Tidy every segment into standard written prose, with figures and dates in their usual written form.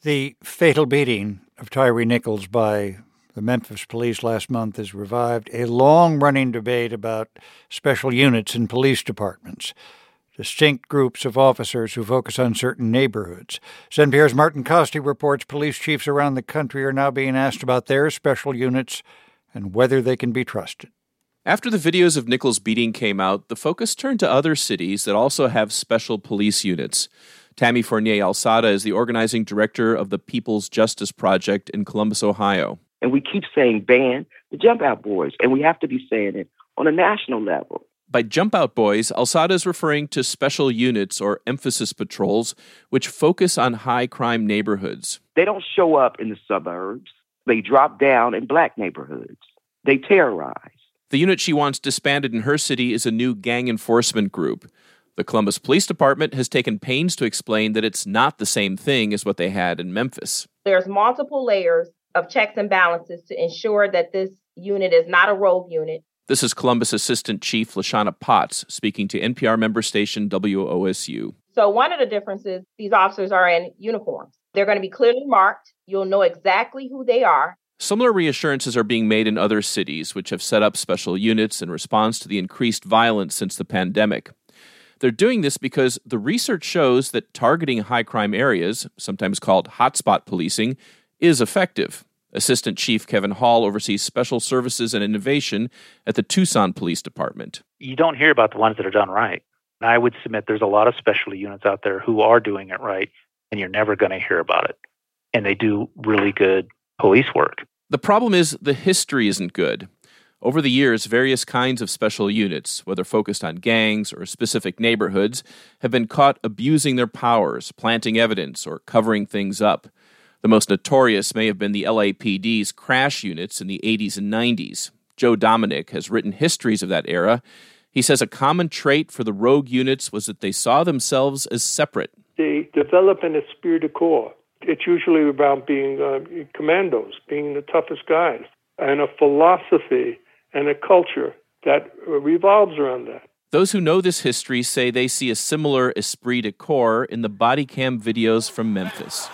The fatal beating of Tyre Nichols by the Memphis police last month has revived a long-running debate about special units in police departments, distinct groups of officers who focus on certain neighborhoods. NPR's Martin Kaste reports police chiefs around the country are now being asked about their special units and whether they can be trusted. After the videos of Nichols' beating came out, the focus turned to other cities that also have special police units. Tammy Fournier-Alzada is the organizing director of the People's Justice Project in Columbus, Ohio. And we keep saying ban the Jump Out Boys, and we have to be saying it on a national level. By Jump Out Boys, Alzada is referring to special units or emphasis patrols, which focus on high-crime neighborhoods. They don't show up in the suburbs. They drop down in black neighborhoods. They terrorize. The unit she wants disbanded in her city is a new gang enforcement group. The Columbus Police Department has taken pains to explain that it's not the same thing as what they had in Memphis. There's multiple layers of checks and balances to ensure that this unit is not a rogue unit. This is Columbus Assistant Chief Lashana Potts speaking to NPR member station WOSU. So one of the differences, these officers are in uniforms. They're going to be clearly marked. You'll know exactly who they are. Similar reassurances are being made in other cities, which have set up special units in response to the increased violence since the pandemic. They're doing this because the research shows that targeting high-crime areas, sometimes called hotspot policing, is effective. Assistant Chief Kevin Hall oversees special services and innovation at the Tucson Police Department. You don't hear about the ones that are done right. And I would submit there's a lot of special units out there who are doing it right, and you're never going to hear about it. And they do really good police work. The problem is the history isn't good. Over the years, various kinds of special units, whether focused on gangs or specific neighborhoods, have been caught abusing their powers, planting evidence, or covering things up. The most notorious may have been the LAPD's crash units in the 80s and 90s. Joe Dominic has written histories of that era. He says a common trait for the rogue units was that they saw themselves as separate. They develop an esprit de corps. It's usually about being commandos, being the toughest guys, and a philosophy and a culture that revolves around that. Those who know this history say they see a similar esprit de corps in the body cam videos from Memphis.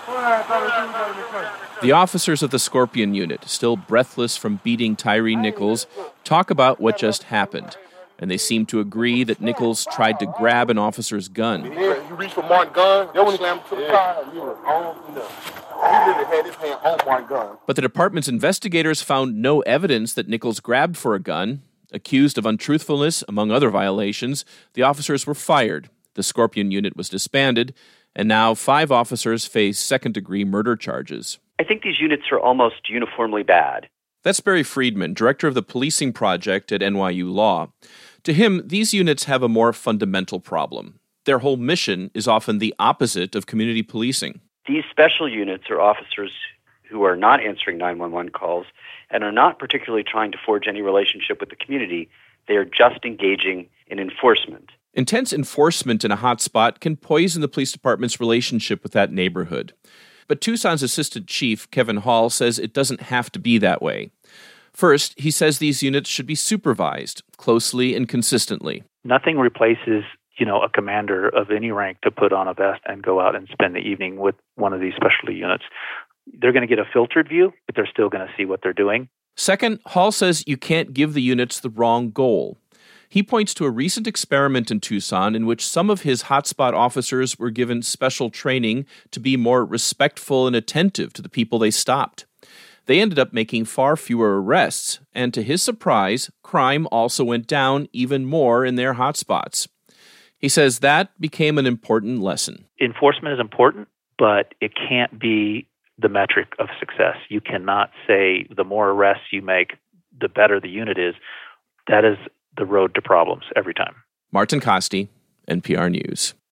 The officers of the Scorpion Unit, still breathless from beating Tyre Nichols, talk about what just happened, and they seem to agree that Nichols tried to grab an officer's gun. You reached for Mark's gun, that one slammed to the car, he literally had his hand on Mark's gun. But the department's investigators found no evidence that Nichols grabbed for a gun. Accused of untruthfulness, among other violations, the officers were fired. The Scorpion Unit was disbanded, and now 5 officers face second-degree murder charges. I think these units are almost uniformly bad. That's Barry Friedman, director of the Policing Project at NYU Law. To him, these units have a more fundamental problem. Their whole mission is often the opposite of community policing. These special units are officers who are not answering 911 calls and are not particularly trying to forge any relationship with the community. They are just engaging in enforcement. Intense enforcement in a hotspot can poison the police department's relationship with that neighborhood. But Tucson's assistant chief, Kevin Hall, says it doesn't have to be that way. First, he says these units should be supervised closely and consistently. Nothing replaces, a commander of any rank to put on a vest and go out and spend the evening with one of these specialty units. They're going to get a filtered view, but they're still going to see what they're doing. Second, Hall says you can't give the units the wrong goal. He points to a recent experiment in Tucson in which some of his hotspot officers were given special training to be more respectful and attentive to the people they stopped. They ended up making far fewer arrests, and to his surprise, crime also went down even more in their hotspots. He says that became an important lesson. Enforcement is important, but it can't be the metric of success. You cannot say the more arrests you make, the better the unit is. That is the road to problems every time. Martin Kaste, NPR News.